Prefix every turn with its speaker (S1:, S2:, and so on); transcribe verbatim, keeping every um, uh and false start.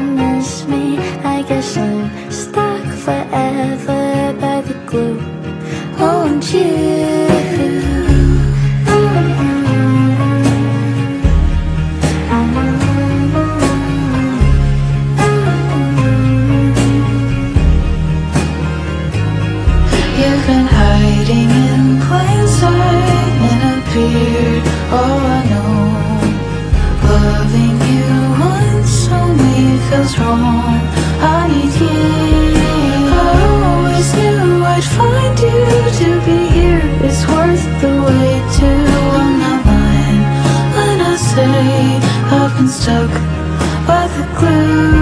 S1: miss me. I guess I'm stuck forever by the glue. Oh, and you,
S2: you've been hiding in plain sight and appeared. Oh, I know. Loving you once only feels wrong. I need you. I always knew I'd find you. To be here is worth the wait. Too. I'm not lying when I say I've been stuck by the glue.